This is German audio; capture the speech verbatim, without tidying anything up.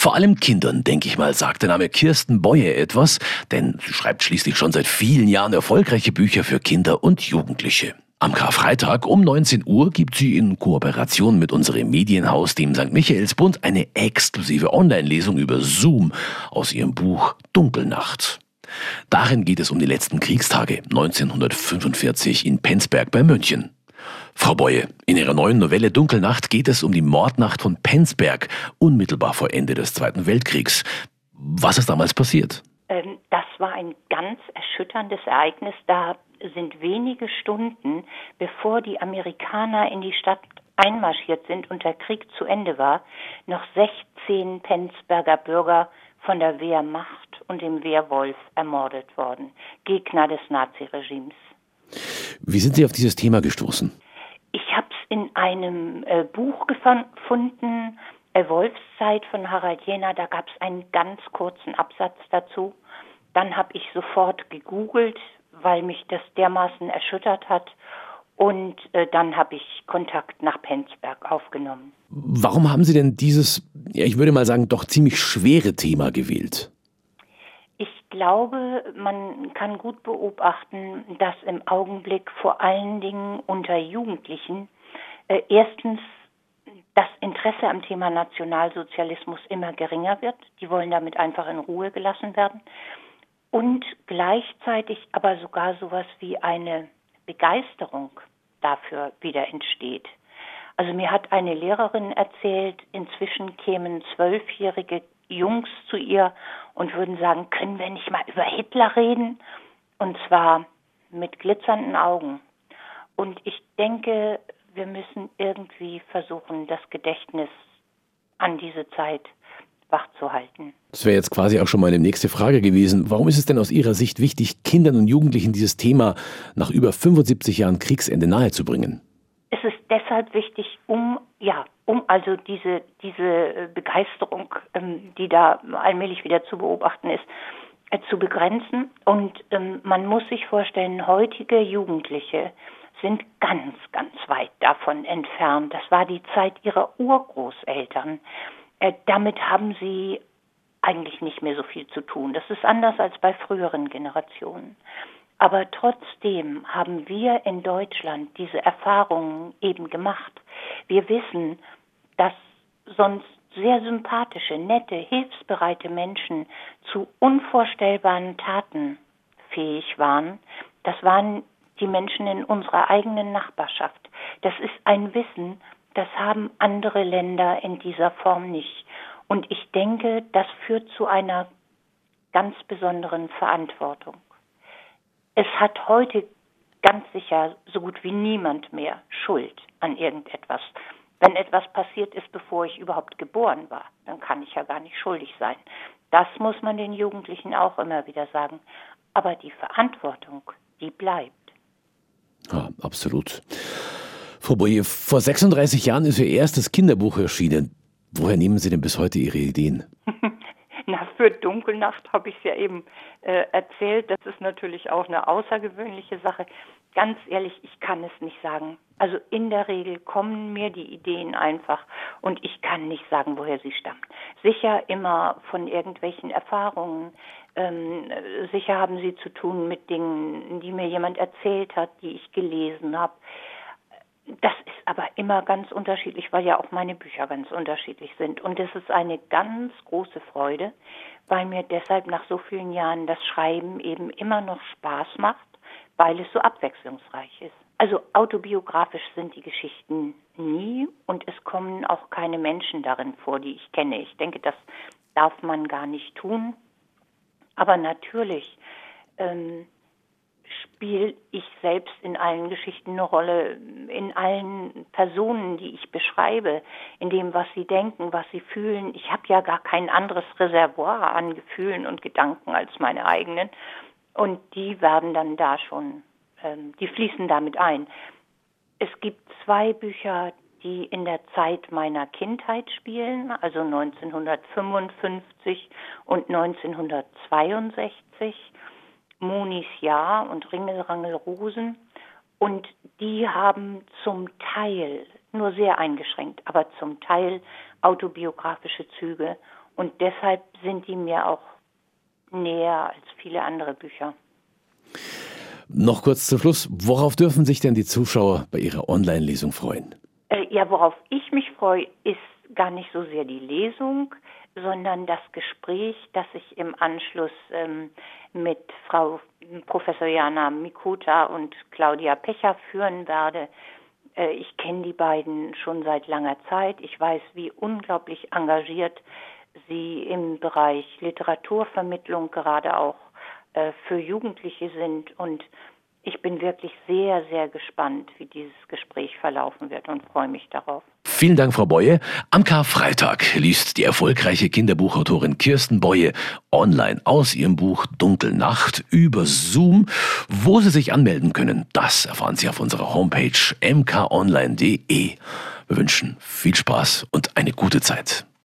Vor allem Kindern, denke ich mal, sagt der Name Kirsten Boye etwas, denn sie schreibt schließlich schon seit vielen Jahren erfolgreiche Bücher für Kinder und Jugendliche. Am Karfreitag um neunzehn Uhr gibt sie in Kooperation mit unserem Medienhaus, dem Sankt Michaelsbund, eine exklusive Online-Lesung über Zoom aus ihrem Buch Dunkelnacht. Darin geht es um die letzten Kriegstage neunzehnhundertfünfundvierzig in Penzberg bei München. Frau Boye, in Ihrer neuen Novelle Dunkelnacht geht es um die Mordnacht von Penzberg, unmittelbar vor Ende des Zweiten Weltkriegs. Was ist damals passiert? Ähm, das war ein ganz erschütterndes Ereignis. Da sind wenige Stunden, bevor die Amerikaner in die Stadt einmarschiert sind und der Krieg zu Ende war, noch sechzehn Penzberger Bürger von der Wehrmacht und dem Wehrwolf ermordet worden. Gegner des Naziregimes. Wie sind Sie auf dieses Thema gestoßen? Ich habe es in einem äh, Buch gefunden, äh, Wolfszeit von Harald Jähner. Da gab es einen ganz kurzen Absatz dazu. Dann habe ich sofort gegoogelt, weil mich das dermaßen erschüttert hat. Und äh, dann habe ich Kontakt nach Penzberg aufgenommen. Warum haben Sie denn dieses, ja, ich würde mal sagen, doch ziemlich schwere Thema gewählt? Ich glaube, man kann gut beobachten, dass im Augenblick vor allen Dingen unter Jugendlichen äh, erstens das Interesse am Thema Nationalsozialismus immer geringer wird. Die wollen damit einfach in Ruhe gelassen werden. Und gleichzeitig aber sogar sowas wie eine Begeisterung dafür wieder entsteht. Also mir hat eine Lehrerin erzählt, inzwischen kämen zwölfjährige Jungs zu ihr und würden sagen, können wir nicht mal über Hitler reden? Und zwar mit glitzernden Augen. Und ich denke, wir müssen irgendwie versuchen, das Gedächtnis an diese Zeit wachzuhalten. Das wäre jetzt quasi auch schon meine nächste Frage gewesen. Warum ist es denn aus Ihrer Sicht wichtig, Kindern und Jugendlichen dieses Thema nach über fünfundsiebzig Jahren Kriegsende nahezubringen? Es ist deshalb wichtig, um ja, um also diese diese Begeisterung, ähm, die da allmählich wieder zu beobachten ist, äh, zu begrenzen. Und ähm, man muss sich vorstellen, heutige Jugendliche sind ganz, ganz weit davon entfernt. Das war die Zeit ihrer Urgroßeltern. Äh, damit haben sie eigentlich nicht mehr so viel zu tun. Das ist anders als bei früheren Generationen. Aber trotzdem haben wir in Deutschland diese Erfahrungen eben gemacht. Wir wissen, dass sonst sehr sympathische, nette, hilfsbereite Menschen zu unvorstellbaren Taten fähig waren. Das waren die Menschen in unserer eigenen Nachbarschaft. Das ist ein Wissen, das haben andere Länder in dieser Form nicht. Und ich denke, das führt zu einer ganz besonderen Verantwortung. Es hat heute ganz sicher so gut wie niemand mehr Schuld an irgendetwas. Wenn etwas passiert ist, bevor ich überhaupt geboren war, dann kann ich ja gar nicht schuldig sein. Das muss man den Jugendlichen auch immer wieder sagen. Aber die Verantwortung, die bleibt. Ja, absolut. Frau Boye, vor sechsunddreißig Jahren ist Ihr erstes Kinderbuch erschienen. Woher nehmen Sie denn bis heute Ihre Ideen? Na, für Dunkelnacht habe ich es ja eben äh, erzählt. Das ist natürlich auch eine außergewöhnliche Sache. Ganz ehrlich, ich kann es nicht sagen. Also in der Regel kommen mir die Ideen einfach und ich kann nicht sagen, woher sie stammen. Sicher immer von irgendwelchen Erfahrungen. Ähm, sicher haben sie zu tun mit Dingen, die mir jemand erzählt hat, die ich gelesen habe. Das ist aber immer ganz unterschiedlich, weil ja auch meine Bücher ganz unterschiedlich sind. Und es ist eine ganz große Freude, weil mir deshalb nach so vielen Jahren das Schreiben eben immer noch Spaß macht, weil es so abwechslungsreich ist. Also autobiografisch sind die Geschichten nie und es kommen auch keine Menschen darin vor, die ich kenne. Ich denke, das darf man gar nicht tun. Aber natürlich ähm, spiele ich selbst in allen Geschichten eine Rolle, in allen Personen, die ich beschreibe, in dem, was sie denken, was sie fühlen. Ich habe ja gar kein anderes Reservoir an Gefühlen und Gedanken als meine eigenen. Und die werden dann da schon, ähm, die fließen damit ein. Es gibt zwei Bücher, die in der Zeit meiner Kindheit spielen, also neunzehnhundertfünfundfünfzig und neunzehnhundertzweiundsechzig. Monis Jahr und Ringelrangel Rosen. Und die haben zum Teil, nur sehr eingeschränkt, aber zum Teil autobiografische Züge. Und deshalb sind die mir auch näher als viele andere Bücher. Noch kurz zum Schluss, worauf dürfen sich denn die Zuschauer bei Ihrer Online-Lesung freuen? Äh, ja, worauf ich mich freue, ist gar nicht so sehr die Lesung, sondern das Gespräch, das ich im Anschluss ähm, mit Frau Professor Jana Mikuta und Claudia Pecher führen werde. Äh, ich kenne die beiden schon seit langer Zeit. Ich weiß, wie unglaublich engagiert sie im Bereich Literaturvermittlung gerade auch äh, für Jugendliche sind. Und ich bin wirklich sehr, sehr gespannt, wie dieses Gespräch verlaufen wird und freue mich darauf. Vielen Dank, Frau Boye. Am Karfreitag liest die erfolgreiche Kinderbuchautorin Kirsten Boye online aus ihrem Buch Dunkelnacht über Zoom. Wo Sie sich anmelden können, das erfahren Sie auf unserer Homepage m k online punkt d e. Wir wünschen viel Spaß und eine gute Zeit.